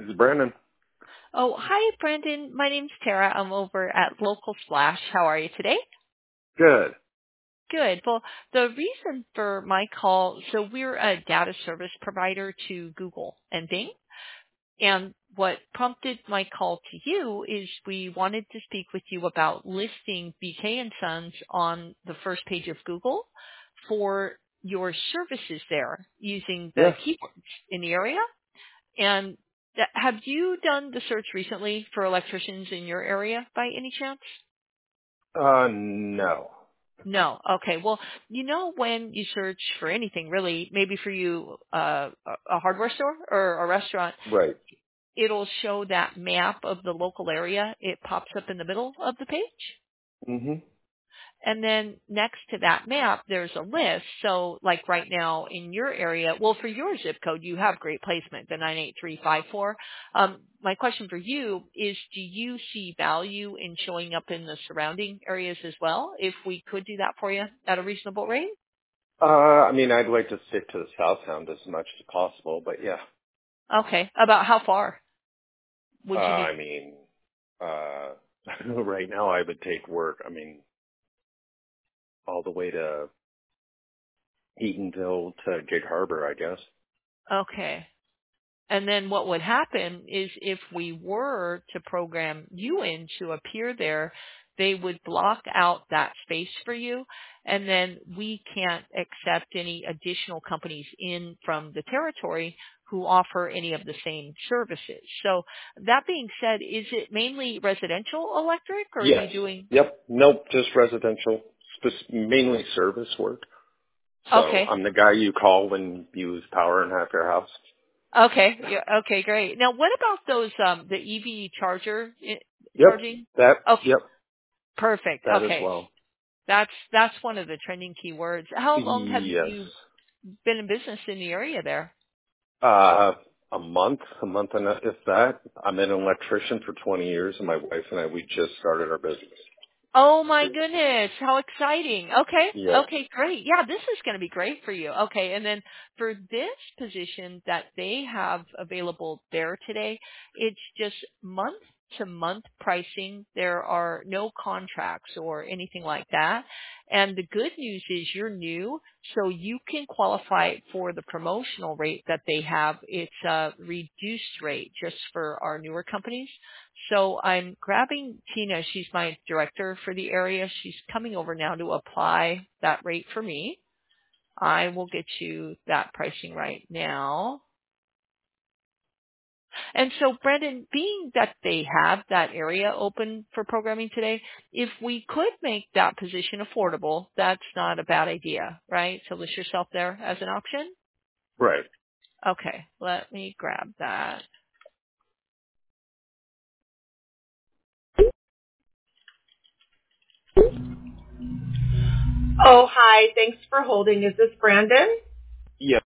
This is Brandon. Oh, hi, Brandon. My name's Tara. I'm over at Local Splash. How are you today? Good. Good. Well, the reason for my call, so we're a data service provider to Google and Bing. And what prompted my call to you is we wanted to speak with you about listing BK and Sons on the first page of Google for your services there using the Yeah. keywords in the area. And have you done the search recently for electricians in your area by any chance? No. No. Okay. Well, when you search for anything really, maybe for you, a hardware store or a restaurant, Right. it'll show that map of the local area. It pops up in the middle of the page. Mm-hmm. And then next to that map, there's a list. So like right now in your area, well, for your zip code, you have great placement, the 98354. My question for you is, do you see value in showing up in the surrounding areas as well, if we could do that for you at a reasonable rate? I'd like to stick to the South Sound as much as possible, but yeah. Okay. About how far would you be? Right now I would take work, all the way to Eatonville to Gig Harbor, I guess. Okay. And then what would happen is if we were to program you in to appear there, they would block out that space for you, and then we can't accept any additional companies in from the territory who offer any of the same services. So that being said, is it mainly residential electric, or are Yes. you doing? Yep. Nope, just residential. Mainly service work. So Okay. I'm the guy you call when you lose power in half your house. Okay. Yeah, okay, great. Now what about those, the EV Yep. charging? Okay. Yep. Perfect. That as Okay. well. That's one of the trending keywords. How long have Yes. you been in business in the area there? A month and if that. I'm an electrician for 20 years, and my wife and I, we just started our business. Oh my goodness, how exciting. Okay. Yes. Okay, great. Yeah, this is going to be great for you. Okay, and then for this position that they have available there today, it's just month to month pricing. There are no contracts or anything like that. And the good news is you're new, so you can qualify for the promotional rate that they have. It's a reduced rate just for our newer companies. So I'm grabbing Tina. She's my director for the area. She's coming over now to apply that rate for me. I will get you that pricing right now. And so, Brendan, being that they have that area open for programming today, if we could make that position affordable, that's not a bad idea, right? So list yourself there as an option. Right. Okay, let me grab that. Oh, hi. Thanks for holding. Is this Brandon?